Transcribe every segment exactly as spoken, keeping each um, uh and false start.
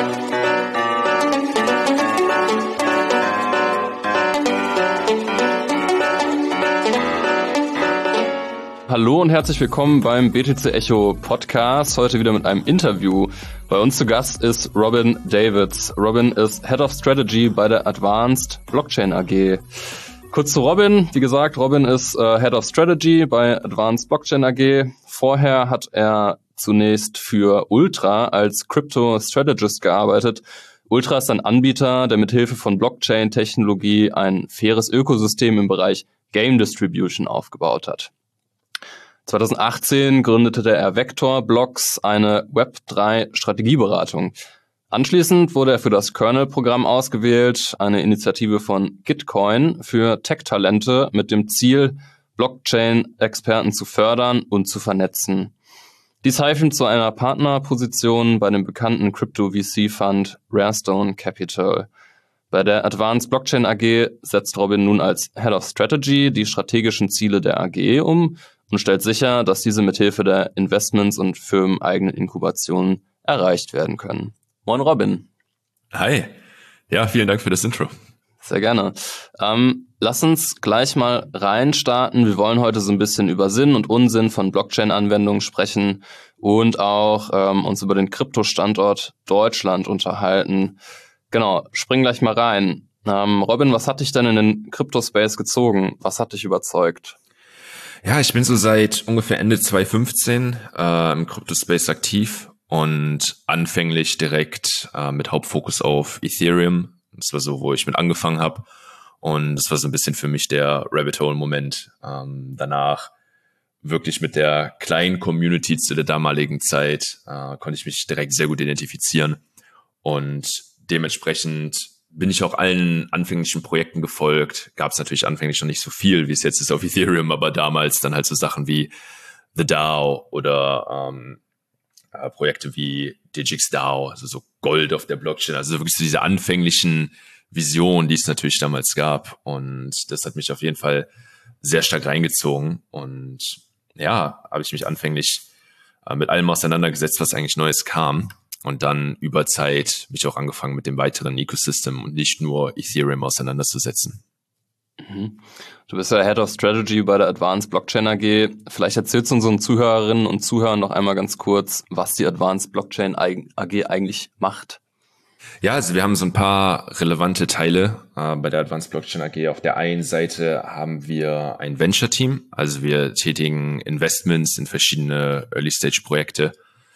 Hallo und herzlich willkommen beim B T C Echo Podcast, heute wieder mit einem Interview. Bei uns zu Gast ist Robin Davids. Robin ist Head of Strategy bei der Advanced Blockchain A G. Kurz zu Robin, wie gesagt, Robin ist äh, Head of Strategy bei Advanced Blockchain A G. Vorher hat er zunächst für Ultra als Crypto Strategist gearbeitet. Ultra ist ein Anbieter, der mithilfe von Blockchain-Technologie ein faires Ökosystem im Bereich Game Distribution aufgebaut hat. zwanzig achtzehn gründete er Vector Blocks, eine Web drei Strategieberatung. Anschließend wurde er für das Kernel-Programm ausgewählt, eine Initiative von Gitcoin für Tech-Talente mit dem Ziel, Blockchain-Experten zu fördern und zu vernetzen. Dies half ihm zu einer Partnerposition bei dem bekannten Crypto-V C-Fund Rarestone Capital. Bei der Advanced Blockchain A G setzt Robin nun als Head of Strategy die strategischen Ziele der A G um und stellt sicher, dass diese mithilfe der Investments und firmeneigenen Inkubationen erreicht werden können. Moin Robin. Hi. Ja, vielen Dank für das Intro. Sehr gerne. Ähm, lass uns gleich mal reinstarten. Wir wollen heute so ein bisschen über Sinn und Unsinn von Blockchain-Anwendungen sprechen und auch ähm, uns über den Kryptostandort Deutschland unterhalten. Genau, spring gleich mal rein. Ähm, Robin, was hat dich denn in den Crypto-Space gezogen? Was hat dich überzeugt? Ja, ich bin so seit ungefähr Ende zwanzig fünfzehn äh, im Crypto-Space aktiv und anfänglich direkt äh, mit Hauptfokus auf Ethereum. Das war so, wo ich mit angefangen habe und das war so ein bisschen für mich der Rabbit-Hole-Moment. Ähm, danach wirklich mit der kleinen Community zu der damaligen Zeit äh, konnte ich mich direkt sehr gut identifizieren und dementsprechend bin ich auch allen anfänglichen Projekten gefolgt. Gab es natürlich anfänglich noch nicht so viel, wie es jetzt ist auf Ethereum, aber damals dann halt so Sachen wie The DAO oder ähm, äh, Projekte wie DigixDAO, also so Gold auf der Blockchain. Also wirklich so diese anfänglichen Visionen, die es natürlich damals gab. Und das hat mich auf jeden Fall sehr stark reingezogen. Und ja, habe ich mich anfänglich äh, mit allem auseinandergesetzt, was eigentlich Neues kam. Und dann über Zeit mich auch angefangen mit dem weiteren Ecosystem und nicht nur Ethereum auseinanderzusetzen. Mhm. Du bist ja Head of Strategy bei der Advanced Blockchain A G. Vielleicht erzählst du unseren Zuhörerinnen und Zuhörern noch einmal ganz kurz, was die Advanced Blockchain A G eigentlich macht. Ja, also wir haben so ein paar relevante Teile äh, bei der Advanced Blockchain A G. Auf der einen Seite haben wir ein Venture-Team, also wir tätigen Investments in verschiedene Early-Stage-Projekte.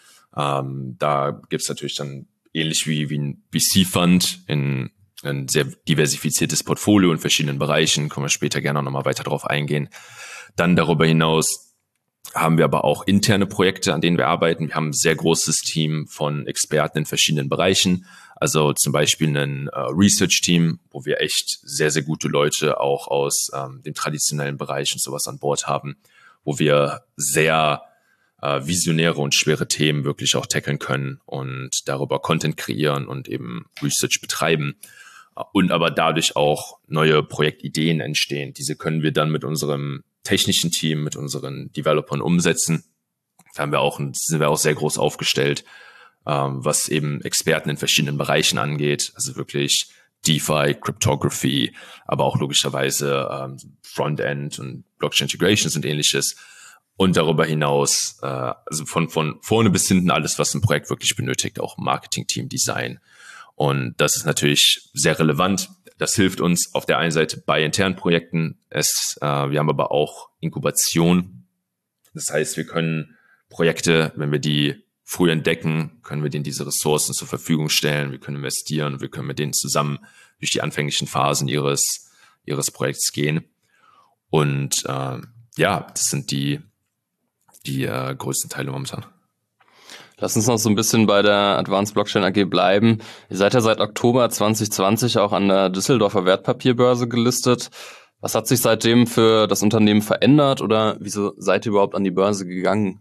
Ähm, da gibt's natürlich dann ähnlich wie, wie ein V C-Fund in ein sehr diversifiziertes Portfolio in verschiedenen Bereichen, können wir später gerne auch nochmal weiter drauf eingehen. Dann darüber hinaus haben wir aber auch interne Projekte, an denen wir arbeiten. Wir haben ein sehr großes Team von Experten in verschiedenen Bereichen, also zum Beispiel ein äh, Research-Team, wo wir echt sehr, sehr gute Leute auch aus ähm, dem traditionellen Bereich und sowas an Bord haben, wo wir sehr visionäre und schwere Themen wirklich auch tackeln können und darüber Content kreieren und eben Research betreiben und aber dadurch auch neue Projektideen entstehen. Diese können wir dann mit unserem technischen Team, mit unseren Developern umsetzen. Da haben wir auch, sind wir auch sehr groß aufgestellt, was eben Experten in verschiedenen Bereichen angeht, also wirklich DeFi, Cryptography, aber auch logischerweise Frontend und Blockchain Integrations und ähnliches. Und darüber hinaus, äh, also von von vorne bis hinten alles, was ein Projekt wirklich benötigt, auch Marketing-Team, Design. Und das ist natürlich sehr relevant. Das hilft uns auf der einen Seite bei internen Projekten. Es, äh, wir haben aber auch Inkubation. Das heißt, wir können Projekte, wenn wir die früh entdecken, können wir denen diese Ressourcen zur Verfügung stellen. Wir können investieren, wir können mit denen zusammen durch die anfänglichen Phasen ihres ihres Projekts gehen. Und äh, ja, das sind die die äh, größten Teile momentan. Lass uns noch so ein bisschen bei der Advanced Blockchain A G bleiben. Ihr seid ja seit Oktober zwanzig zwanzig auch an der Düsseldorfer Wertpapierbörse gelistet. Was hat sich seitdem für das Unternehmen verändert oder wieso seid ihr überhaupt an die Börse gegangen?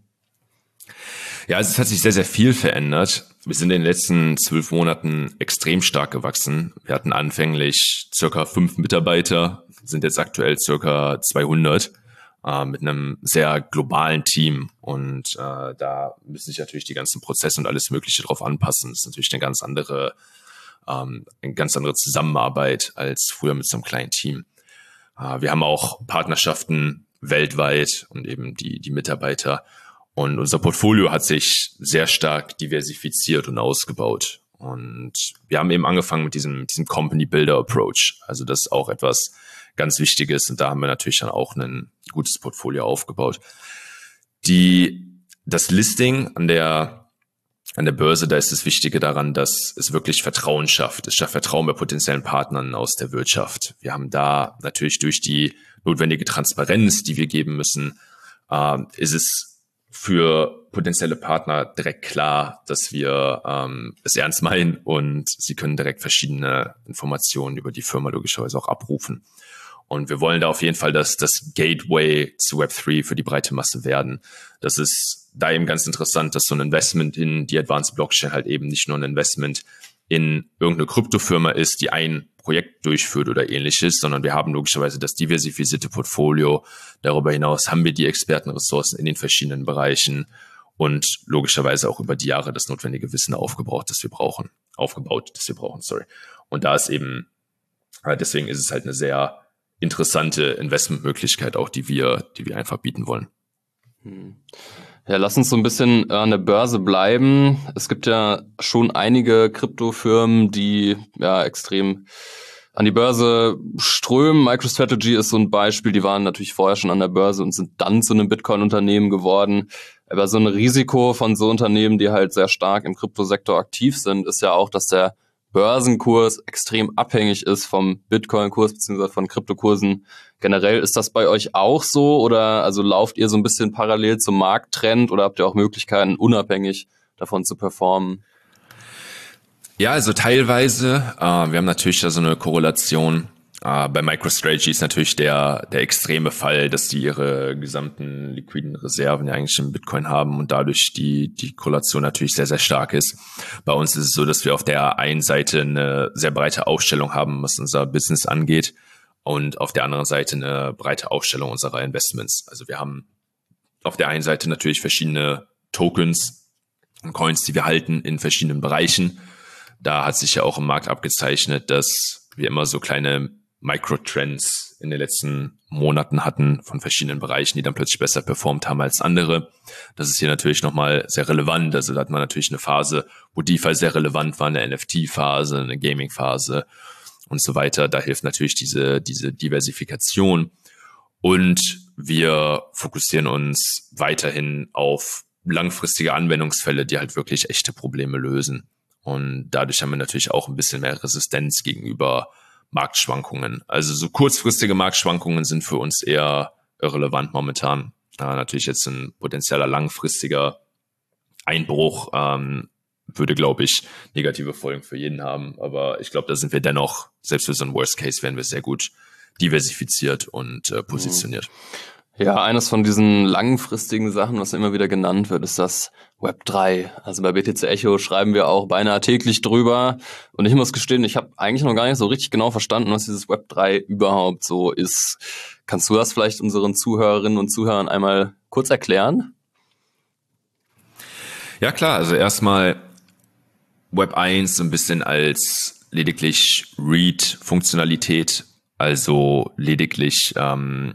Ja, also es hat sich sehr, sehr viel verändert. Wir sind in den letzten zwölf Monaten extrem stark gewachsen. Wir hatten anfänglich circa fünf Mitarbeiter, sind jetzt aktuell circa zweihundert. äh, mit einem sehr globalen Team und äh, da müssen sich natürlich die ganzen Prozesse und alles Mögliche drauf anpassen. Das ist natürlich eine ganz andere, ähm, eine ganz andere Zusammenarbeit als früher mit so einem kleinen Team. Äh, wir haben auch Partnerschaften weltweit und eben die, die Mitarbeiter. Und unser Portfolio hat sich sehr stark diversifiziert und ausgebaut. Und wir haben eben angefangen mit diesem, diesem Company Builder Approach. Also das ist auch etwas ganz Wichtiges. Und da haben wir natürlich dann auch ein gutes Portfolio aufgebaut. Die, das Listing an der, an der Börse, da ist das Wichtige daran, dass es wirklich Vertrauen schafft. Es schafft Vertrauen bei potenziellen Partnern aus der Wirtschaft. Wir haben da natürlich durch die notwendige Transparenz, die wir geben müssen, äh, ist es für potenzielle Partner direkt klar, dass wir ähm, es ernst meinen und sie können direkt verschiedene Informationen über die Firma logischerweise auch abrufen. Und wir wollen da auf jeden Fall das, das Gateway zu Web drei für die breite Masse werden. Das ist da eben ganz interessant, dass so ein Investment in die Advanced Blockchain halt eben nicht nur ein Investment in irgendeine Kryptofirma ist, die ein Projekt durchführt oder ähnliches, sondern wir haben logischerweise das diversifizierte Portfolio. Darüber hinaus haben wir die Expertenressourcen in den verschiedenen Bereichen und logischerweise auch über die Jahre das notwendige Wissen aufgebaut, das wir brauchen, aufgebaut, das wir brauchen, sorry. Und da ist eben, deswegen ist es halt eine sehr interessante Investmentmöglichkeit auch, die wir, die wir einfach bieten wollen. Ja, lass uns so ein bisschen an der Börse bleiben. Es gibt ja schon einige Kryptofirmen, die ja extrem an die Börse strömen. MicroStrategy ist so ein Beispiel. Die waren natürlich vorher schon an der Börse und sind dann zu einem Bitcoin-Unternehmen geworden. Aber so ein Risiko von so Unternehmen, die halt sehr stark im Kryptosektor aktiv sind, ist ja auch, dass der Börsenkurs extrem abhängig ist vom Bitcoin-Kurs beziehungsweise von Kryptokursen. Generell ist das bei euch auch so oder also lauft ihr so ein bisschen parallel zum Markttrend oder habt ihr auch Möglichkeiten, unabhängig davon zu performen? Ja, also teilweise. Äh, wir haben natürlich da so eine Korrelation. Äh, bei MicroStrategy ist natürlich der der extreme Fall, dass die ihre gesamten liquiden Reserven ja eigentlich im Bitcoin haben und dadurch die die Korrelation natürlich sehr, sehr stark ist. Bei uns ist es so, dass wir auf der einen Seite eine sehr breite Aufstellung haben, was unser Business angeht und auf der anderen Seite eine breite Aufstellung unserer Investments. Also wir haben auf der einen Seite natürlich verschiedene Tokens und Coins, die wir halten in verschiedenen Bereichen. Da hat sich ja auch im Markt abgezeichnet, dass wir immer so kleine Microtrends in den letzten Monaten hatten von verschiedenen Bereichen, die dann plötzlich besser performt haben als andere. Das ist hier natürlich nochmal sehr relevant. Also da hat man natürlich eine Phase, wo DeFi sehr relevant war, eine N F T-Phase, eine Gaming-Phase und so weiter. Da hilft natürlich diese, diese Diversifikation. Und wir fokussieren uns weiterhin auf langfristige Anwendungsfälle, die halt wirklich echte Probleme lösen. Und dadurch haben wir natürlich auch ein bisschen mehr Resistenz gegenüber Marktschwankungen. Also so kurzfristige Marktschwankungen sind für uns eher irrelevant momentan. Ja, natürlich jetzt ein potenzieller langfristiger Einbruch ähm, würde, glaube ich, negative Folgen für jeden haben. Aber ich glaube, da sind wir dennoch, selbst für so einen Worst Case, werden wir sehr gut diversifiziert und äh, positioniert. Ja, eines von diesen langfristigen Sachen, was immer wieder genannt wird, ist das Web drei. Also bei B T C Echo schreiben wir auch beinahe täglich drüber. Und ich muss gestehen, ich habe eigentlich noch gar nicht so richtig genau verstanden, was dieses Web drei überhaupt so ist. Kannst du das vielleicht unseren Zuhörerinnen und Zuhörern einmal kurz erklären? Ja klar, also erstmal Web eins so ein bisschen als lediglich Read-Funktionalität, also lediglich ähm,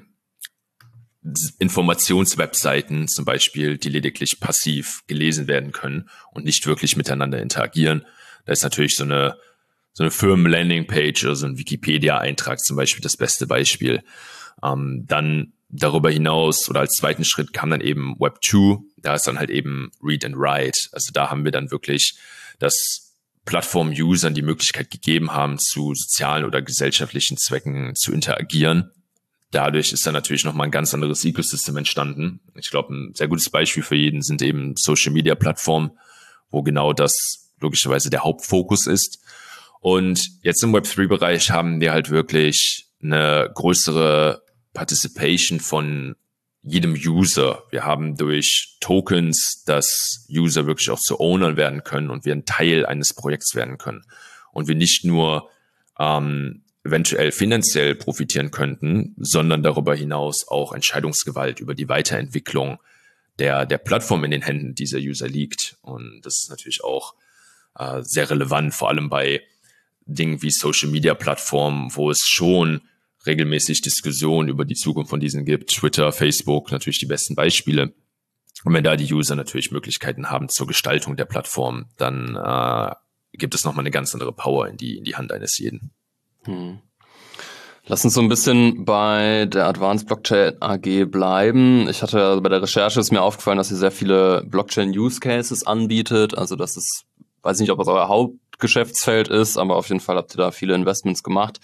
Informationswebseiten zum Beispiel, die lediglich passiv gelesen werden können und nicht wirklich miteinander interagieren. Da ist natürlich so eine so eine Firmen-Landing-Page oder so ein Wikipedia-Eintrag zum Beispiel das beste Beispiel. Ähm, dann darüber hinaus oder als zweiten Schritt kam dann eben Web zwei. Da ist dann halt eben Read and Write. Also da haben wir dann wirklich das Plattform-Usern die Möglichkeit gegeben haben, zu sozialen oder gesellschaftlichen Zwecken zu interagieren. Dadurch ist dann natürlich nochmal ein ganz anderes Ecosystem entstanden. Ich glaube, ein sehr gutes Beispiel für jeden sind eben Social-Media-Plattformen, wo genau das logischerweise der Hauptfokus ist. Und jetzt im Web drei Bereich haben wir halt wirklich eine größere Participation von jedem User. Wir haben durch Tokens, dass User wirklich auch zu Ownern werden können und wir ein Teil eines Projekts werden können. Und wir nicht nur ähm, eventuell finanziell profitieren könnten, sondern darüber hinaus auch Entscheidungsgewalt über die Weiterentwicklung der, der Plattform in den Händen dieser User liegt. Und das ist natürlich auch äh, sehr relevant, vor allem bei Dingen wie Social-Media-Plattformen, wo es schon regelmäßig Diskussionen über die Zukunft von diesen gibt. Twitter, Facebook, natürlich die besten Beispiele. Und wenn da die User natürlich Möglichkeiten haben zur Gestaltung der Plattform, dann äh, gibt es nochmal eine ganz andere Power in die, in die Hand eines jeden. Hm. Lass uns so ein bisschen bei der Advanced Blockchain A G bleiben. Ich hatte bei der Recherche ist mir aufgefallen, dass ihr sehr viele Blockchain-Use-Cases anbietet. Also das ist, weiß nicht, ob das euer Hauptgeschäftsfeld ist, aber auf jeden Fall habt ihr da viele Investments gemacht.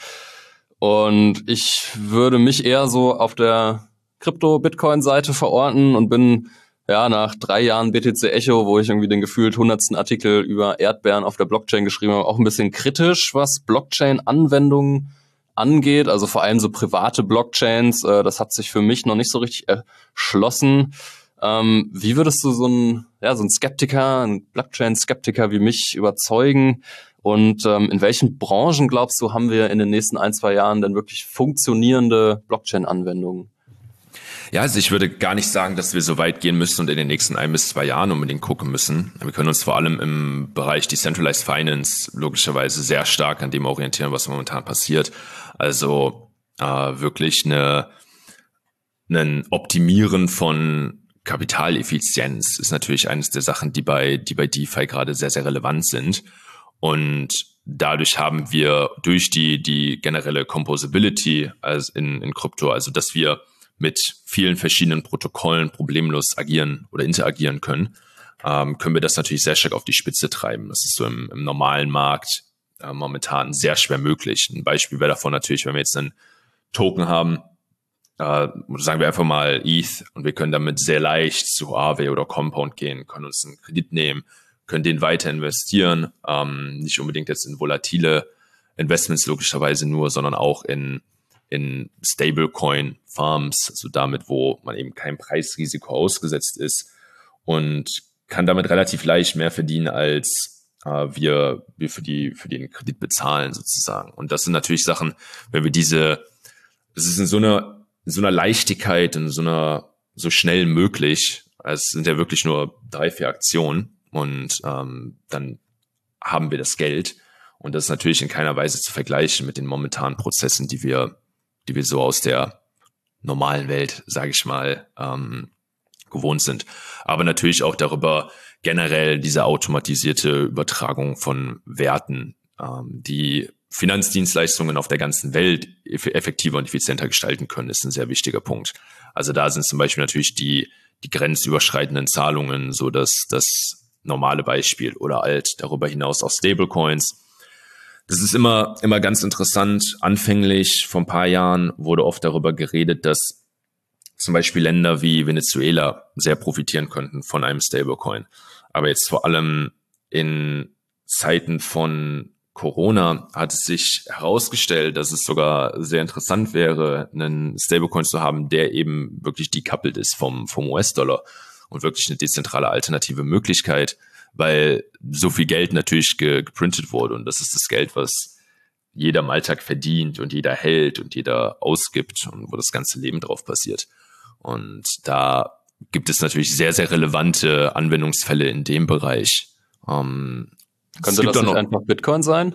Und ich würde mich eher so auf der Krypto-Bitcoin-Seite verorten und bin ja nach drei Jahren B T C Echo, wo ich irgendwie den gefühlt hundertsten Artikel über Erdbeeren auf der Blockchain geschrieben habe, auch ein bisschen kritisch, was Blockchain-Anwendungen angeht. Also vor allem so private Blockchains, äh, das hat sich für mich noch nicht so richtig erschlossen. Ähm, wie würdest du so ein, ja, so ein Skeptiker, ein Blockchain-Skeptiker wie mich überzeugen? Und ähm, in welchen Branchen, glaubst du, haben wir in den nächsten ein, zwei Jahren denn wirklich funktionierende Blockchain-Anwendungen? Ja, also ich würde gar nicht sagen, dass wir so weit gehen müssen und in den nächsten ein bis zwei Jahren unbedingt gucken müssen. Wir können uns vor allem im Bereich Decentralized Finance logischerweise sehr stark an dem orientieren, was momentan passiert. Also äh, wirklich eine, ein Optimieren von Kapitaleffizienz ist natürlich eines der Sachen, die bei, die bei DeFi gerade sehr, sehr relevant sind. Und dadurch haben wir durch die, die generelle Composability als in, in Krypto, also dass wir mit vielen verschiedenen Protokollen problemlos agieren oder interagieren können, ähm, können wir das natürlich sehr stark auf die Spitze treiben. Das ist so im, im normalen Markt äh, momentan sehr schwer möglich. Ein Beispiel wäre davon natürlich, wenn wir jetzt einen Token haben, äh, sagen wir einfach mal E T H, und wir können damit sehr leicht zu Aave oder Compound gehen, können uns einen Kredit nehmen, können den weiter investieren, ähm, nicht unbedingt jetzt in volatile Investments logischerweise nur, sondern auch in in Stablecoin-Farms, also damit, wo man eben kein Preisrisiko ausgesetzt ist, und kann damit relativ leicht mehr verdienen, als äh, wir, wir für die für den Kredit bezahlen sozusagen. Und das sind natürlich Sachen, wenn wir diese, es ist in so einer in so einer Leichtigkeit, in so einer so schnell möglich, es sind ja wirklich nur drei, vier Aktionen, und ähm, dann haben wir das Geld, und das ist natürlich in keiner Weise zu vergleichen mit den momentanen Prozessen, die wir die wir so aus der normalen Welt, sage ich mal, ähm, gewohnt sind. Aber natürlich auch darüber generell diese automatisierte Übertragung von Werten, ähm, die Finanzdienstleistungen auf der ganzen Welt effektiver und effizienter gestalten können, ist ein sehr wichtiger Punkt. Also da sind zum Beispiel natürlich die, die grenzüberschreitenden Zahlungen, so dass das normale Beispiel, oder halt darüber hinaus auch Stablecoins. Das ist immer, immer ganz interessant. Anfänglich, vor ein paar Jahren, wurde oft darüber geredet, dass zum Beispiel Länder wie Venezuela sehr profitieren könnten von einem Stablecoin. Aber jetzt vor allem in Zeiten von Corona hat es sich herausgestellt, dass es sogar sehr interessant wäre, einen Stablecoin zu haben, der eben wirklich decoupled ist vom, vom U S-Dollar und wirklich eine dezentrale alternative Möglichkeit, weil so viel Geld natürlich geprintet wurde, und das ist das Geld, was jeder im Alltag verdient und jeder hält und jeder ausgibt und wo das ganze Leben drauf basiert. Und da gibt es natürlich sehr, sehr relevante Anwendungsfälle in dem Bereich. Ähm, Könnte das nicht einfach Bitcoin sein?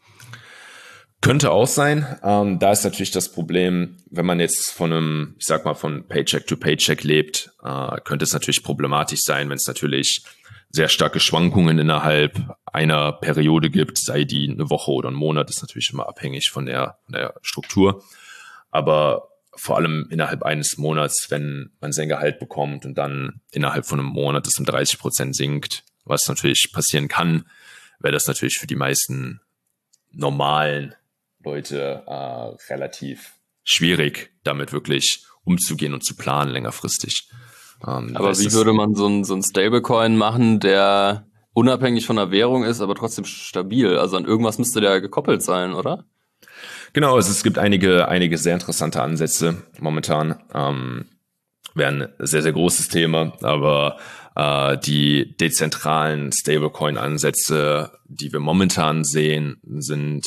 Könnte auch sein. Ähm, da ist natürlich das Problem, wenn man jetzt von einem, ich sag mal, von Paycheck to Paycheck lebt, äh, könnte es natürlich problematisch sein, wenn es natürlich sehr starke Schwankungen innerhalb einer Periode gibt, sei die eine Woche oder ein Monat, ist natürlich immer abhängig von der, von der Struktur. Aber vor allem innerhalb eines Monats, wenn man sein Gehalt bekommt und dann innerhalb von einem Monat es um dreißig Prozent sinkt, was natürlich passieren kann, wäre das natürlich für die meisten normalen Leute äh, relativ schwierig, damit wirklich umzugehen und zu planen längerfristig. Ähm, aber wie würde man so ein, so ein Stablecoin machen, der unabhängig von der Währung ist, aber trotzdem stabil? Also an irgendwas müsste der gekoppelt sein, oder? Genau, also es gibt einige, einige sehr interessante Ansätze momentan. Ähm, wäre ein sehr, sehr großes Thema, aber äh, die dezentralen Stablecoin-Ansätze, die wir momentan sehen, sind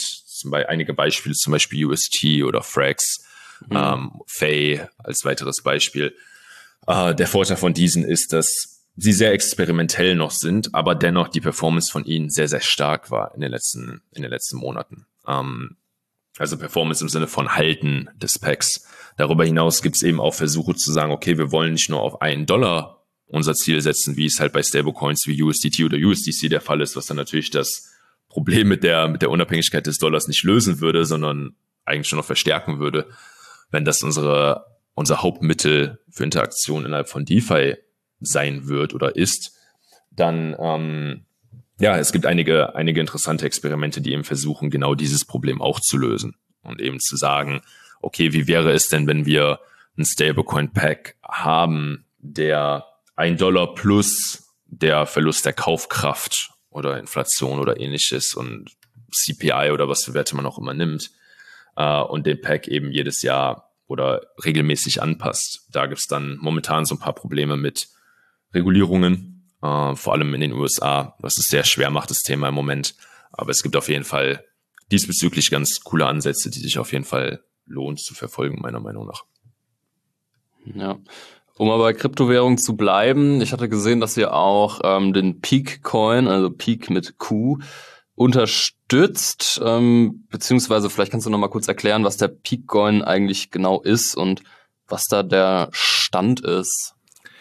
zum Beispiel einige Beispiele, zum Beispiel U S T oder Frax, mhm. ähm, F A Y als weiteres Beispiel. Äh, der Vorteil von diesen ist, dass sie sehr experimentell noch sind, aber dennoch die Performance von ihnen sehr, sehr stark war in den letzten, in den letzten Monaten. Ähm, also Performance im Sinne von Halten des Packs. Darüber hinaus gibt es eben auch Versuche zu sagen, okay, wir wollen nicht nur auf einen Dollar unser Ziel setzen, wie es halt bei Stablecoins wie U S D T oder U S D C der Fall ist, was dann natürlich das Problem mit der, mit der Unabhängigkeit des Dollars nicht lösen würde, sondern eigentlich schon noch verstärken würde, wenn das unsere, unser Hauptmittel für Interaktion innerhalb von DeFi sein wird oder ist, dann, ähm, ja, es gibt einige, einige interessante Experimente, die eben versuchen, genau dieses Problem auch zu lösen und eben zu sagen, okay, wie wäre es denn, wenn wir ein Stablecoin-Pack haben, der ein Dollar plus der Verlust der Kaufkraft oder Inflation oder ähnliches und C P I oder was für Werte man auch immer nimmt, äh, und den Pack eben jedes Jahr oder regelmäßig anpasst. Da gibt es dann momentan so ein paar Probleme mit Regulierungen, äh, vor allem in den U S A, was es sehr schwer macht, das Thema im Moment. Aber es gibt auf jeden Fall diesbezüglich ganz coole Ansätze, die sich auf jeden Fall lohnt zu verfolgen, meiner Meinung nach. Ja. Um aber bei Kryptowährungen zu bleiben, ich hatte gesehen, dass ihr auch ähm, den Peak-Coin, also Peak mit Q, unterstützt, ähm, beziehungsweise vielleicht kannst du noch mal kurz erklären, was der Peak-Coin eigentlich genau ist und was da der Stand ist.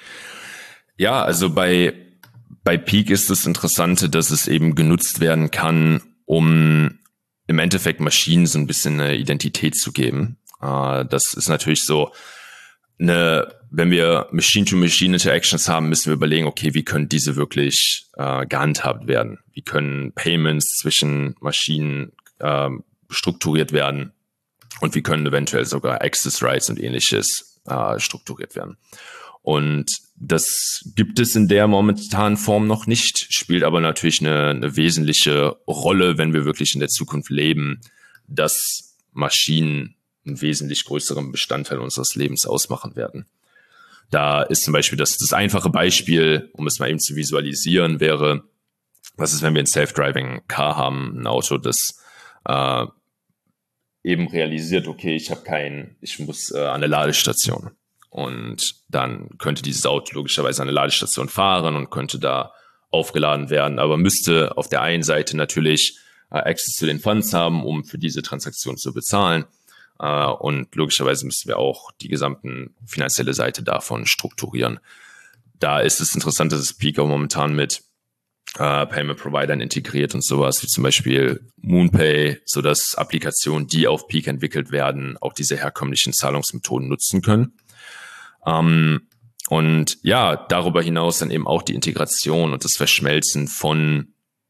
Ja, also bei, bei Peak ist das Interessante, dass es eben genutzt werden kann, um im Endeffekt Maschinen so ein bisschen eine Identität zu geben. Äh, das ist natürlich so eine, wenn wir Machine-to-Machine-Interactions haben, müssen wir überlegen, okay, wie können diese wirklich äh, gehandhabt werden? Wie können Payments zwischen Maschinen äh, strukturiert werden? Und wie können eventuell sogar Access Rights und ähnliches äh, strukturiert werden? Und das gibt es in der momentanen Form noch nicht, spielt aber natürlich eine, eine wesentliche Rolle, wenn wir wirklich in der Zukunft leben, dass Maschinen einen wesentlich größeren Bestandteil unseres Lebens ausmachen werden. Da ist zum Beispiel das, das einfache Beispiel, um es mal eben zu visualisieren, wäre, was ist, wenn wir ein Self-Driving Car haben, ein Auto, das äh, eben realisiert, okay, ich habe kein, ich muss äh, an eine Ladestation. Und dann könnte dieses Auto logischerweise an eine Ladestation fahren und könnte da aufgeladen werden, aber müsste auf der einen Seite natürlich äh, Access zu den Funds haben, um für diese Transaktion zu bezahlen. Uh, und logischerweise müssen wir auch die gesamten finanzielle Seite davon strukturieren. Da ist es interessant, dass es Peak auch momentan mit uh, Payment Providern integriert und sowas wie zum Beispiel MoonPay, sodass Applikationen, die auf Peak entwickelt werden, auch diese herkömmlichen Zahlungsmethoden nutzen können. Um, und ja, darüber hinaus dann eben auch die Integration und das Verschmelzen von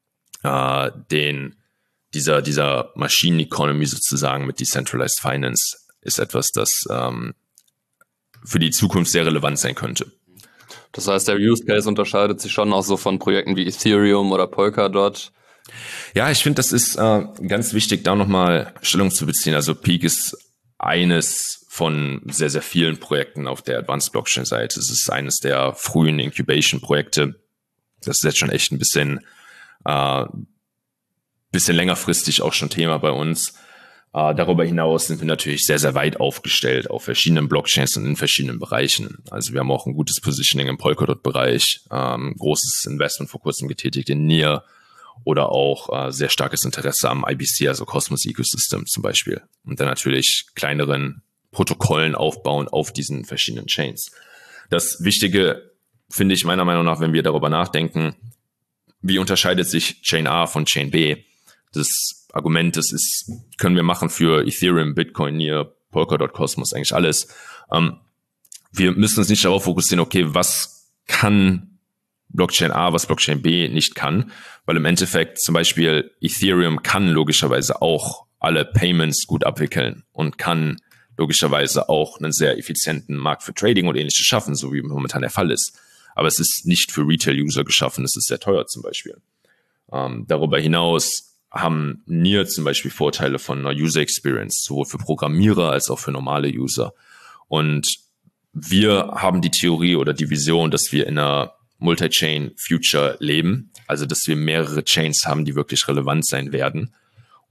uh, den Dieser, dieser Maschinen-Economy sozusagen mit Decentralized Finance ist etwas, das ähm, für die Zukunft sehr relevant sein könnte. Das heißt, der Use Case unterscheidet sich schon auch so von Projekten wie Ethereum oder Polkadot. Ja, ich finde, das ist äh, ganz wichtig, da nochmal Stellung zu beziehen. Also Peak ist eines von sehr, sehr vielen Projekten auf der Advanced Blockchain-Seite. Es ist eines der frühen Incubation-Projekte. Das ist jetzt schon echt ein bisschen äh, bisschen längerfristig auch schon Thema bei uns. Uh, darüber hinaus sind wir natürlich sehr, sehr weit aufgestellt auf verschiedenen Blockchains und in verschiedenen Bereichen. Also wir haben auch ein gutes Positioning im Polkadot-Bereich, ähm, großes Investment vor kurzem getätigt in Near oder auch uh, sehr starkes Interesse am I B C, also Cosmos Ecosystem zum Beispiel. Und dann natürlich kleineren Protokollen aufbauen auf diesen verschiedenen Chains. Das Wichtige finde ich meiner Meinung nach, wenn wir darüber nachdenken, wie unterscheidet sich Chain A von Chain B? Das Argument, das ist, können wir machen für Ethereum, Bitcoin, Near, Polkadot, Cosmos, eigentlich alles. Ähm, wir müssen uns nicht darauf fokussieren, okay, was kann Blockchain A, was Blockchain B nicht kann, weil im Endeffekt zum Beispiel Ethereum kann logischerweise auch alle Payments gut abwickeln und kann logischerweise auch einen sehr effizienten Markt für Trading und ähnliches schaffen, so wie momentan der Fall ist. Aber es ist nicht für Retail-User geschaffen, es ist sehr teuer zum Beispiel. Ähm, darüber hinaus haben Near zum Beispiel Vorteile von einer User Experience, sowohl für Programmierer als auch für normale User. Und wir haben die Theorie oder die Vision, dass wir in einer Multi-Chain Future leben, also dass wir mehrere Chains haben, die wirklich relevant sein werden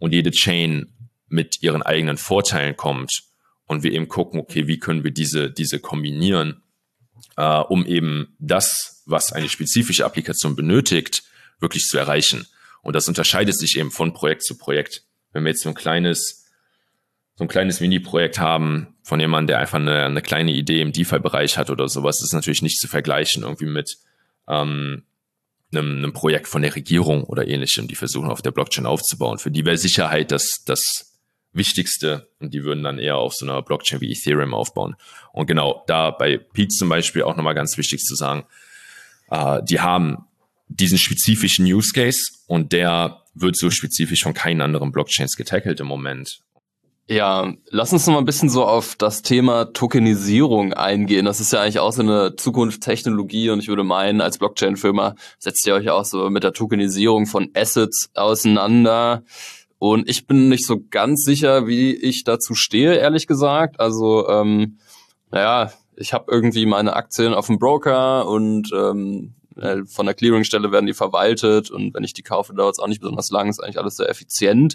und jede Chain mit ihren eigenen Vorteilen kommt und wir eben gucken, okay, wie können wir diese, diese kombinieren, äh, um eben das, was eine spezifische Applikation benötigt, wirklich zu erreichen. Und das unterscheidet sich eben von Projekt zu Projekt. Wenn wir jetzt so ein kleines, so ein kleines Mini-Projekt haben von jemandem, der einfach eine, eine kleine Idee im DeFi-Bereich hat oder sowas, ist natürlich nicht zu vergleichen irgendwie mit ähm, einem, einem Projekt von der Regierung oder ähnlichem, die versuchen auf der Blockchain aufzubauen. Für die wäre Sicherheit das, das Wichtigste und die würden dann eher auf so einer Blockchain wie Ethereum aufbauen. Und genau, da bei Peak zum Beispiel auch nochmal ganz wichtig zu sagen, äh, die haben diesen spezifischen Use Case und der wird so spezifisch von keinen anderen Blockchains getackelt im Moment. Ja, lass uns noch mal ein bisschen so auf das Thema Tokenisierung eingehen. Das ist ja eigentlich auch so eine Zukunftstechnologie und ich würde meinen, als Blockchain-Firma setzt ihr euch auch so mit der Tokenisierung von Assets auseinander. Und ich bin nicht so ganz sicher, wie ich dazu stehe, ehrlich gesagt. Also, ähm, naja, ich habe irgendwie meine Aktien auf dem Broker und ähm, von der Clearingstelle werden die verwaltet und wenn ich die kaufe, dauert es auch nicht besonders lang, ist eigentlich alles sehr effizient.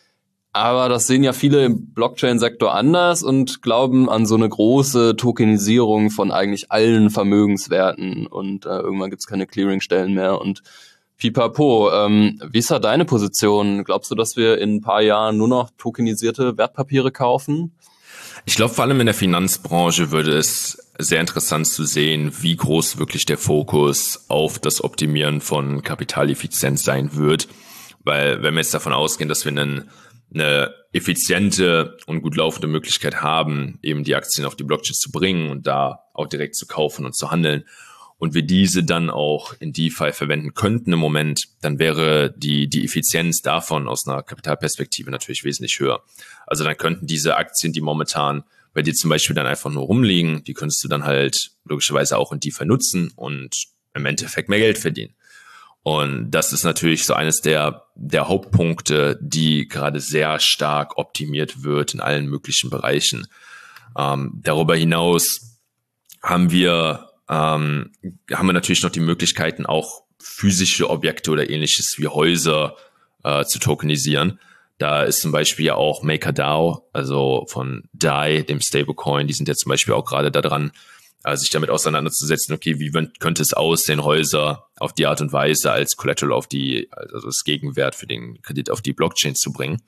Aber das sehen ja viele im Blockchain-Sektor anders und glauben an so eine große Tokenisierung von eigentlich allen Vermögenswerten und äh, irgendwann gibt es keine Clearingstellen mehr und pipapo. Ähm, wie ist da deine Position? Glaubst du, dass wir in ein paar Jahren nur noch tokenisierte Wertpapiere kaufen? Ich glaube, vor allem in der Finanzbranche würde es sehr interessant zu sehen, wie groß wirklich der Fokus auf das Optimieren von Kapitaleffizienz sein wird. Weil wenn wir jetzt davon ausgehen, dass wir einen, eine effiziente und gut laufende Möglichkeit haben, eben die Aktien auf die Blockchain zu bringen und da auch direkt zu kaufen und zu handeln und wir diese dann auch in DeFi verwenden könnten im Moment, dann wäre die, die Effizienz davon aus einer Kapitalperspektive natürlich wesentlich höher. Also dann könnten diese Aktien, die momentan bei dir zum Beispiel dann einfach nur rumliegen, die könntest du dann halt logischerweise auch in DeFi nutzen und im Endeffekt mehr Geld verdienen. Und das ist natürlich so eines der, der Hauptpunkte, die gerade sehr stark optimiert wird in allen möglichen Bereichen. Ähm, darüber hinaus haben wir Ähm, haben wir natürlich noch die Möglichkeiten, auch physische Objekte oder ähnliches wie Häuser äh, zu tokenisieren. Da ist zum Beispiel ja auch MakerDAO, also von D A I, dem Stablecoin, die sind ja zum Beispiel auch gerade da dran, äh, sich damit auseinanderzusetzen, okay, wie könnte es aussehen, Häuser auf die Art und Weise als Collateral auf die, also das Gegenwert für den Kredit auf die Blockchain zu bringen.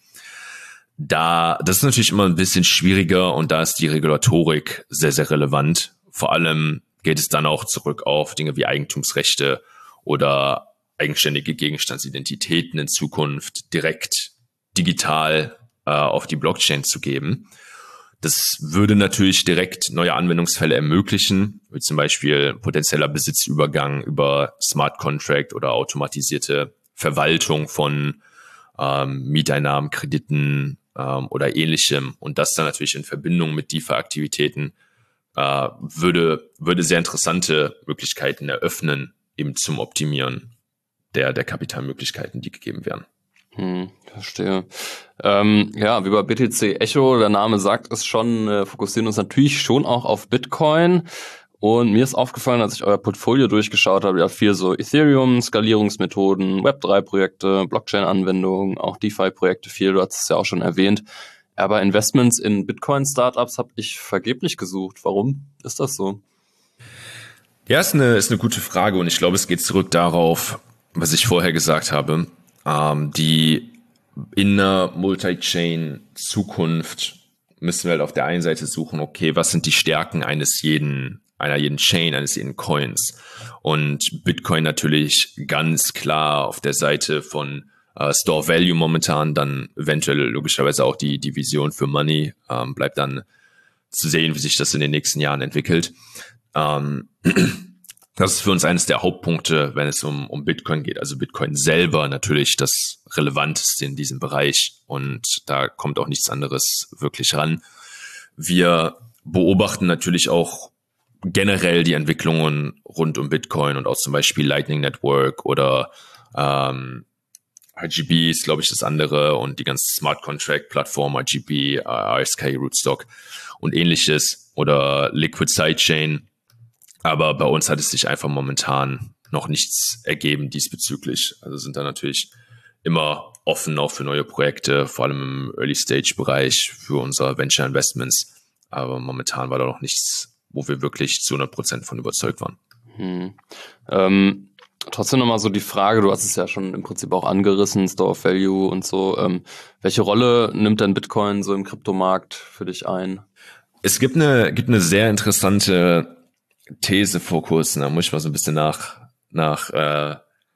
Da, das ist natürlich immer ein bisschen schwieriger und da ist die Regulatorik sehr, sehr relevant. Vor allem geht es dann auch zurück auf Dinge wie Eigentumsrechte oder eigenständige Gegenstandsidentitäten in Zukunft direkt digital äh, auf die Blockchain zu geben. Das würde natürlich direkt neue Anwendungsfälle ermöglichen, wie zum Beispiel potenzieller Besitzübergang über Smart Contract oder automatisierte Verwaltung von ähm, Mieteinnahmen, Krediten ähm, oder ähnlichem und das dann natürlich in Verbindung mit DeFi-Aktivitäten Uh, würde, würde sehr interessante Möglichkeiten eröffnen, eben zum Optimieren der, der Kapitalmöglichkeiten, die gegeben werden. Hm, verstehe. Ähm, ja, wie bei B T C Echo, der Name sagt es schon, äh, fokussieren uns natürlich schon auch auf Bitcoin. Und mir ist aufgefallen, als ich euer Portfolio durchgeschaut habe, ja viel so Ethereum, Skalierungsmethoden, Web drei Projekte, Blockchain-Anwendungen, auch DeFi-Projekte viel, du hast es ja auch schon erwähnt. Aber Investments in Bitcoin-Startups habe ich vergeblich gesucht. Warum ist das so? Ja, ist eine, ist eine gute Frage und ich glaube, es geht zurück darauf, was ich vorher gesagt habe. Ähm, die in einer Multi-Chain-Zukunft müssen wir halt auf der einen Seite suchen, okay, was sind die Stärken eines jeden, einer jeden Chain, eines jeden Coins? Und Bitcoin natürlich ganz klar auf der Seite von Uh, Store Value momentan, dann eventuell logischerweise auch die, die Vision für Money, ähm, bleibt dann zu sehen, wie sich das in den nächsten Jahren entwickelt. Ähm, das ist für uns eines der Hauptpunkte, wenn es um, um Bitcoin geht. Also Bitcoin selber natürlich das Relevanteste in diesem Bereich und da kommt auch nichts anderes wirklich ran. Wir beobachten natürlich auch generell die Entwicklungen rund um Bitcoin und auch zum Beispiel Lightning Network oder ähm, R G B ist, glaube ich, das andere und die ganze Smart Contract Plattform, R G B, R S K, Rootstock und ähnliches oder Liquid Sidechain. Aber bei uns hat es sich einfach momentan noch nichts ergeben diesbezüglich. Also sind da natürlich immer offen auch für neue Projekte, vor allem im Early-Stage-Bereich für unsere Venture-Investments. Aber momentan war da noch nichts, wo wir wirklich zu hundert Prozent von überzeugt waren. Hm. Ähm, trotzdem nochmal so die Frage, du hast es ja schon im Prinzip auch angerissen, Store of Value und so. Ähm, welche Rolle nimmt denn Bitcoin so im Kryptomarkt für dich ein? Es gibt eine, gibt eine sehr interessante These vor kurzem, da muss ich mal so ein bisschen nach, nach äh,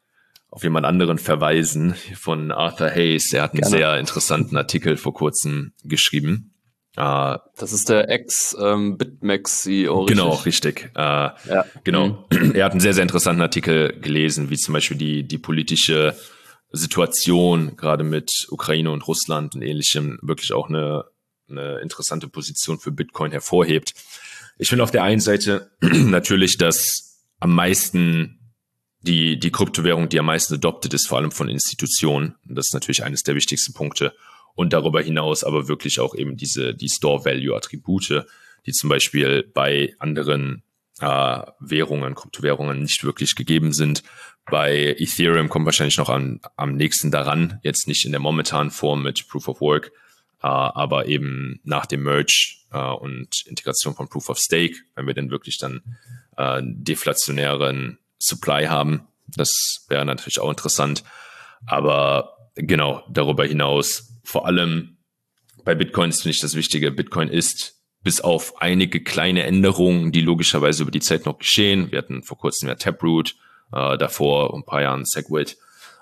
auf jemand anderen verweisen, von Arthur Hayes. Er hat einen Gerne. sehr interessanten Artikel vor kurzem geschrieben. Uh, das ist der Ex-BitMEX-C E O. Genau, richtig. Uh, ja. Genau. Mhm. Er hat einen sehr, sehr interessanten Artikel gelesen, wie zum Beispiel die, die politische Situation, gerade mit Ukraine und Russland und Ähnlichem, wirklich auch eine, eine interessante Position für Bitcoin hervorhebt. Ich finde auf der einen Seite natürlich, dass am meisten die, die Kryptowährung, die am meisten adopted ist, vor allem von Institutionen. Das ist natürlich eines der wichtigsten Punkte. Und darüber hinaus aber wirklich auch eben diese, die Store-Value-Attribute, die zum Beispiel bei anderen äh, Währungen, Kryptowährungen nicht wirklich gegeben sind. Bei Ethereum kommt wahrscheinlich noch am, am nächsten daran, jetzt nicht in der momentanen Form mit Proof of Work, äh, aber eben nach dem Merge äh, und Integration von Proof of Stake, wenn wir denn wirklich dann äh, deflationären Supply haben. Das wäre natürlich auch interessant. Aber genau, darüber hinaus, vor allem bei Bitcoin ist, finde ich, das Wichtige. Bitcoin ist bis auf einige kleine Änderungen, die logischerweise über die Zeit noch geschehen. Wir hatten vor kurzem ja Taproot, äh, davor ein paar Jahren Segwit.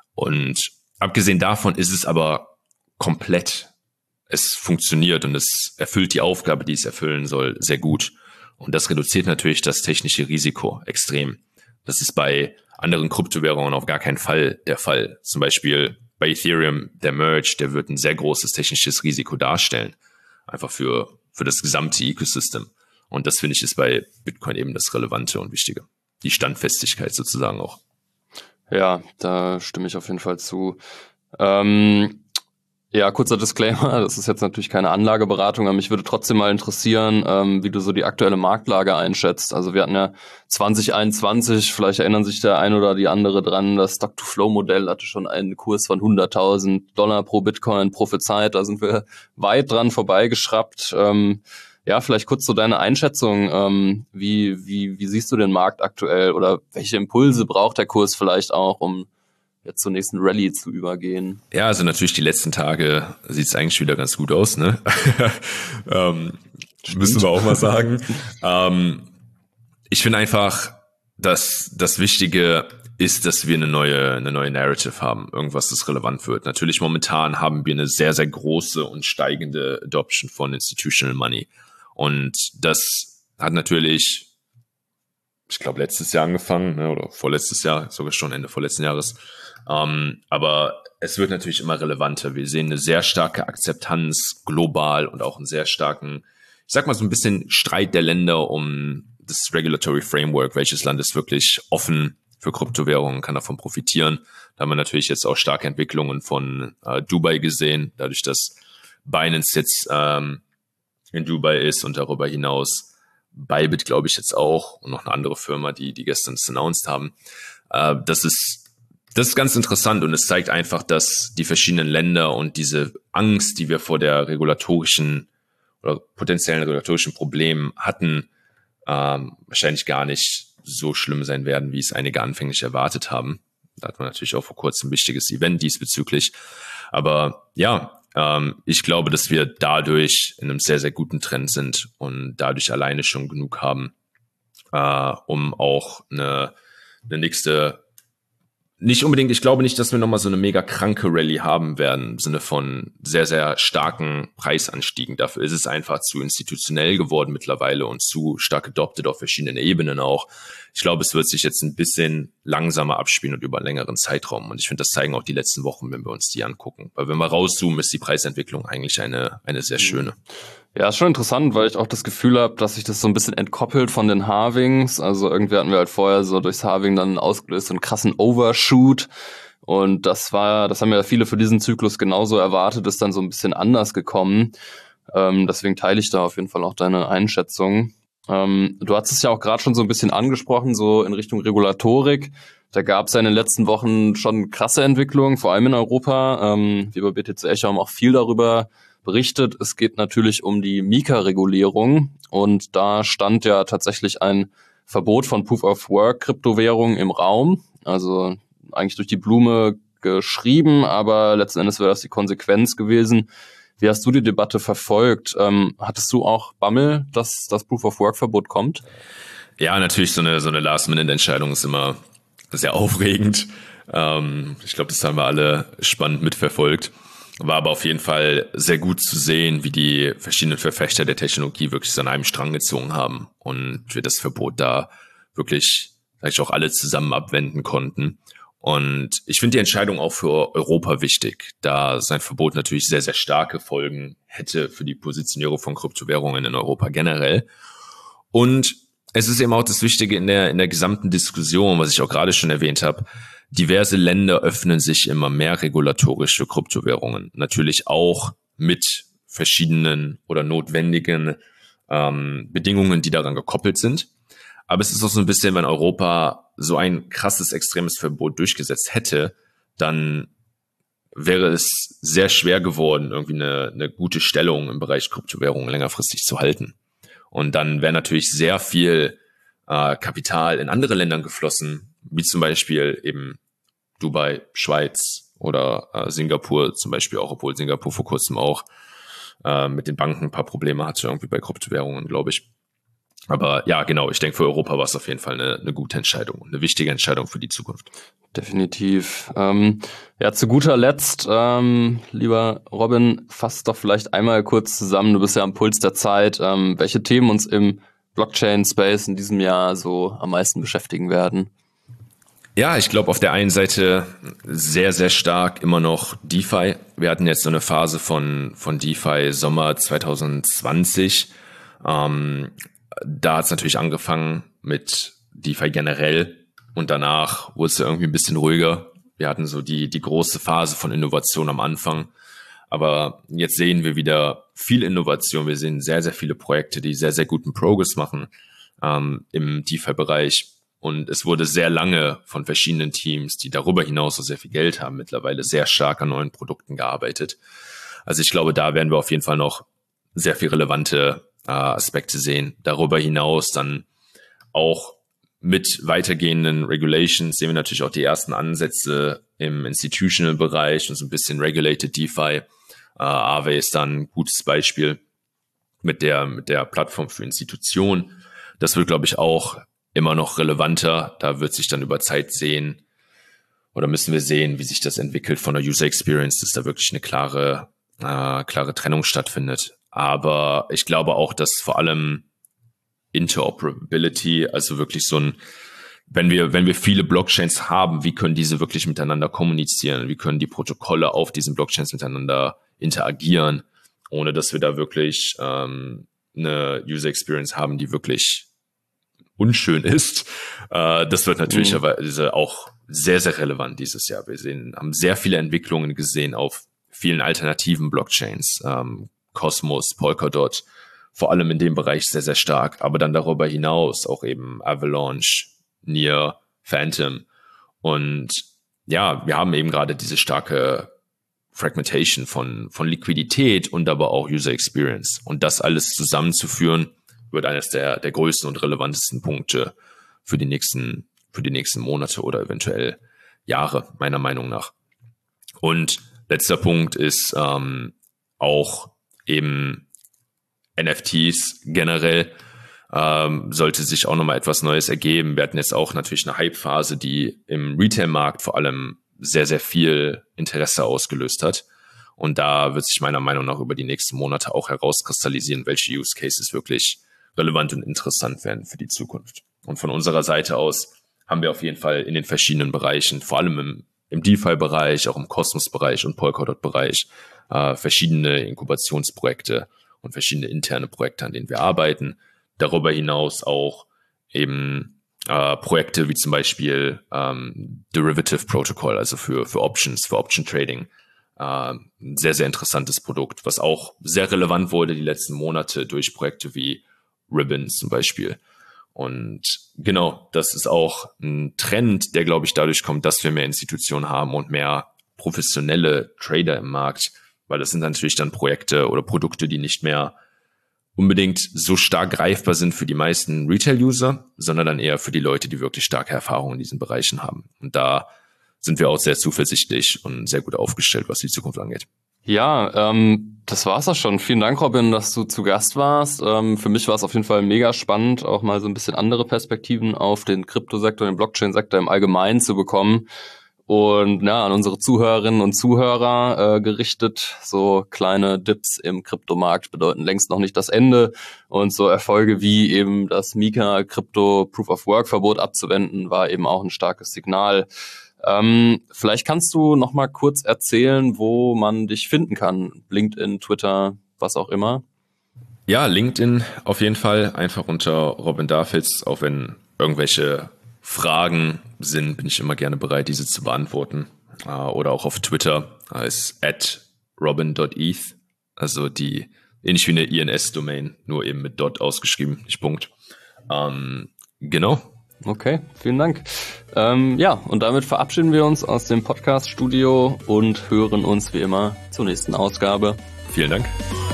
Und abgesehen davon ist es aber komplett. Es funktioniert und es erfüllt die Aufgabe, die es erfüllen soll, sehr gut. Und das reduziert natürlich das technische Risiko extrem. Das ist bei anderen Kryptowährungen auf gar keinen Fall der Fall. Zum Beispiel bei Ethereum, der Merge, der wird ein sehr großes technisches Risiko darstellen. Einfach für, für das gesamte Ecosystem. Und das, finde ich, ist bei Bitcoin eben das Relevante und Wichtige. Die Standfestigkeit sozusagen auch. Ja, da stimme ich auf jeden Fall zu. Ähm, ja, kurzer Disclaimer, das ist jetzt natürlich keine Anlageberatung, aber mich würde trotzdem mal interessieren, ähm, wie du so die aktuelle Marktlage einschätzt. Also wir hatten ja zwanzig einundzwanzig, vielleicht erinnern sich der ein oder die andere dran, das Stock-to-Flow-Modell hatte schon einen Kurs von hunderttausend Dollar pro Bitcoin prophezeit, da sind wir weit dran vorbeigeschraubt. Ähm, ja, vielleicht kurz so deine Einschätzung, ähm, wie, wie, wie siehst du den Markt aktuell oder welche Impulse braucht der Kurs vielleicht auch, um jetzt zur nächsten Rallye zu übergehen? Ja, also natürlich die letzten Tage sieht es eigentlich wieder ganz gut aus, ne? ähm, müssen wir auch mal sagen. ähm, ich finde einfach, dass das Wichtige ist, dass wir eine neue, eine neue Narrative haben, irgendwas, das relevant wird. Natürlich momentan haben wir eine sehr, sehr große und steigende Adoption von Institutional Money. Und das hat natürlich, ich glaube, letztes Jahr angefangen, ne, oder vorletztes Jahr, sogar schon Ende vorletzten Jahres. Um, aber es wird natürlich immer relevanter. Wir sehen eine sehr starke Akzeptanz global und auch einen sehr starken, ich sag mal so ein bisschen Streit der Länder um das Regulatory Framework. Welches Land ist wirklich offen für Kryptowährungen, kann davon profitieren. Da haben wir natürlich jetzt auch starke Entwicklungen von äh, Dubai gesehen, dadurch, dass Binance jetzt ähm, in Dubai ist und darüber hinaus Bybit, glaube ich, jetzt auch und noch eine andere Firma, die die gestern es announced haben. Äh, das ist Das ist ganz interessant und es zeigt einfach, dass die verschiedenen Länder und diese Angst, die wir vor der regulatorischen oder potenziellen regulatorischen Problemen hatten, ähm, wahrscheinlich gar nicht so schlimm sein werden, wie es einige anfänglich erwartet haben. Da hat man natürlich auch vor kurzem ein wichtiges Event diesbezüglich. Aber ja, ähm, ich glaube, dass wir dadurch in einem sehr, sehr guten Trend sind und dadurch alleine schon genug haben, äh, um auch eine, eine nächste Nicht unbedingt, ich glaube nicht, dass wir nochmal so eine mega kranke Rallye haben werden, im Sinne von sehr, sehr starken Preisanstiegen. Dafür ist es einfach zu institutionell geworden mittlerweile und zu stark adopted auf verschiedenen Ebenen auch. Ich glaube, es wird sich jetzt ein bisschen langsamer abspielen und über einen längeren Zeitraum. Und ich finde, das zeigen auch die letzten Wochen, wenn wir uns die angucken. Weil wenn wir rauszoomen, ist die Preisentwicklung eigentlich eine, eine sehr schöne. Ja, ist schon interessant, weil ich auch das Gefühl habe, dass sich das so ein bisschen entkoppelt von den Halvings. Also irgendwie hatten wir halt vorher so durchs Halving dann ausgelöst so einen krassen Overshoot. Und das war, das haben ja viele für diesen Zyklus genauso erwartet, ist dann so ein bisschen anders gekommen. Ähm, deswegen teile ich da auf jeden Fall auch deine Einschätzung. Ähm, du hast es ja auch gerade schon so ein bisschen angesprochen, so in Richtung Regulatorik. Da gab es ja in den letzten Wochen schon krasse Entwicklungen, vor allem in Europa. Ähm, wir bei B T C Echo haben auch viel darüber berichtet. Es geht natürlich um die Mika-Regulierung und da stand ja tatsächlich ein Verbot von Proof-of-Work-Kryptowährungen im Raum. Also eigentlich durch die Blume geschrieben, aber letzten Endes wäre das die Konsequenz gewesen. Wie hast du die Debatte verfolgt? Ähm, hattest du auch Bammel, dass das Proof-of-Work-Verbot kommt? Ja, natürlich, so eine, so eine Last-Minute-Entscheidung ist immer sehr aufregend. Ähm, ich glaube, das haben wir alle spannend mitverfolgt. War aber auf jeden Fall sehr gut zu sehen, wie die verschiedenen Verfechter der Technologie wirklich so an einem Strang gezogen haben und wir das Verbot da wirklich, sag ich auch, alle zusammen abwenden konnten. Und ich finde die Entscheidung auch für Europa wichtig, da sein Verbot natürlich sehr, sehr starke Folgen hätte für die Positionierung von Kryptowährungen in Europa generell. Und es ist eben auch das Wichtige in der, in der gesamten Diskussion, was ich auch gerade schon erwähnt habe. Diverse Länder öffnen sich immer mehr regulatorisch für Kryptowährungen. Natürlich auch mit verschiedenen oder notwendigen ähm, Bedingungen, die daran gekoppelt sind. Aber es ist auch so ein bisschen, wenn Europa so ein krasses, extremes Verbot durchgesetzt hätte, dann wäre es sehr schwer geworden, irgendwie eine, eine gute Stellung im Bereich Kryptowährungen längerfristig zu halten. Und dann wäre natürlich sehr viel äh, Kapital in andere Ländern geflossen, wie zum Beispiel eben Dubai, Schweiz oder äh, Singapur zum Beispiel auch, obwohl Singapur vor kurzem auch äh, mit den Banken ein paar Probleme hatte, irgendwie bei Kryptowährungen, glaube ich. Aber ja, genau, ich denke, für Europa war es auf jeden Fall eine, eine gute Entscheidung, eine wichtige Entscheidung für die Zukunft. Definitiv. Ähm, ja, zu guter Letzt, ähm, lieber Robin, fass doch vielleicht einmal kurz zusammen, du bist ja am Puls der Zeit, ähm, welche Themen uns im Blockchain-Space in diesem Jahr so am meisten beschäftigen werden. Ja, ich glaube auf der einen Seite sehr, sehr stark immer noch DeFi. Wir hatten jetzt so eine Phase von, von DeFi Sommer zwanzig zwanzig. Ähm, da hat es natürlich angefangen mit DeFi generell und danach wurde es ja irgendwie ein bisschen ruhiger. Wir hatten so die, die große Phase von Innovation am Anfang. Aber jetzt sehen wir wieder viel Innovation. Wir sehen sehr, sehr viele Projekte, die sehr, sehr guten Progress machen ähm, im DeFi-Bereich. Und es wurde sehr lange von verschiedenen Teams, die darüber hinaus so sehr viel Geld haben, mittlerweile sehr stark an neuen Produkten gearbeitet. Also ich glaube, da werden wir auf jeden Fall noch sehr viel relevante äh, Aspekte sehen. Darüber hinaus dann auch mit weitergehenden Regulations sehen wir natürlich auch die ersten Ansätze im Institutional-Bereich und so ein bisschen Regulated DeFi. Äh, Aave ist dann ein gutes Beispiel mit der, mit der Plattform für Institutionen. Das wird, glaube ich, auch immer noch relevanter. Da wird sich dann über Zeit sehen oder müssen wir sehen, wie sich das entwickelt von der User Experience, dass da wirklich eine klare, äh, klare Trennung stattfindet. Aber ich glaube auch, dass vor allem Interoperability, also wirklich so ein, wenn wir, wenn wir viele Blockchains haben, wie können diese wirklich miteinander kommunizieren? Wie können die Protokolle auf diesen Blockchains miteinander interagieren, ohne dass wir da wirklich ähm, eine User Experience haben, die wirklich unschön ist. Äh, das wird natürlich mhm. aber auch sehr, sehr relevant dieses Jahr. Wir sehen, haben sehr viele Entwicklungen gesehen auf vielen alternativen Blockchains. Ähm, Cosmos, Polkadot, vor allem in dem Bereich sehr, sehr stark. Aber dann darüber hinaus auch eben Avalanche, Near, Phantom. Und ja, wir haben eben gerade diese starke Fragmentation von, von Liquidität und aber auch User Experience. Und das alles zusammenzuführen, wird eines der, der größten und relevantesten Punkte für die nächsten, für die nächsten Monate oder eventuell Jahre, meiner Meinung nach. Und letzter Punkt ist ähm, auch eben N F Ts generell. Ähm, sollte sich auch nochmal etwas Neues ergeben. Wir hatten jetzt auch natürlich eine Hype-Phase, die im Retail-Markt vor allem sehr, sehr viel Interesse ausgelöst hat. Und da wird sich meiner Meinung nach über die nächsten Monate auch herauskristallisieren, welche Use Cases wirklich relevant und interessant werden für die Zukunft. Und von unserer Seite aus haben wir auf jeden Fall in den verschiedenen Bereichen, vor allem im, im DeFi-Bereich, auch im Cosmos-Bereich und Polkadot-Bereich, äh, verschiedene Inkubationsprojekte und verschiedene interne Projekte, an denen wir arbeiten. Darüber hinaus auch eben äh, Projekte wie zum Beispiel ähm, Derivative Protocol, also für, für Options, für Option Trading. Äh, ein sehr, sehr interessantes Produkt, was auch sehr relevant wurde die letzten Monate durch Projekte wie Ribbon zum Beispiel. Und genau, das ist auch ein Trend, der, glaube ich, dadurch kommt, dass wir mehr Institutionen haben und mehr professionelle Trader im Markt, weil das sind natürlich dann Projekte oder Produkte, die nicht mehr unbedingt so stark greifbar sind für die meisten Retail-User, sondern dann eher für die Leute, die wirklich starke Erfahrungen in diesen Bereichen haben. Und da sind wir auch sehr zuversichtlich und sehr gut aufgestellt, was die Zukunft angeht. Ja, ähm, das war's auch schon. Vielen Dank, Robin, dass du zu Gast warst. Ähm, für mich war es auf jeden Fall mega spannend, auch mal so ein bisschen andere Perspektiven auf den Kryptosektor, den Blockchain-Sektor im Allgemeinen zu bekommen. Und ja, an unsere Zuhörerinnen und Zuhörer äh, gerichtet, so kleine Dips im Kryptomarkt bedeuten längst noch nicht das Ende. Und so Erfolge wie eben das Mika Krypto Proof of Work Verbot abzuwenden, war eben auch ein starkes Signal. Ähm, vielleicht kannst du noch mal kurz erzählen, wo man dich finden kann. LinkedIn, Twitter, was auch immer. Ja, LinkedIn auf jeden Fall. Einfach unter Robin Davids. Auch wenn irgendwelche Fragen sind, bin ich immer gerne bereit, diese zu beantworten. Oder auch auf Twitter als at robin dot e t h. Also die, ähnlich wie eine I N S-Domain, nur eben mit Dot ausgeschrieben, nicht Punkt. Ähm, genau. Okay, vielen Dank. Ähm, ja, und damit verabschieden wir uns aus dem Podcast-Studio und hören uns wie immer zur nächsten Ausgabe. Vielen Dank.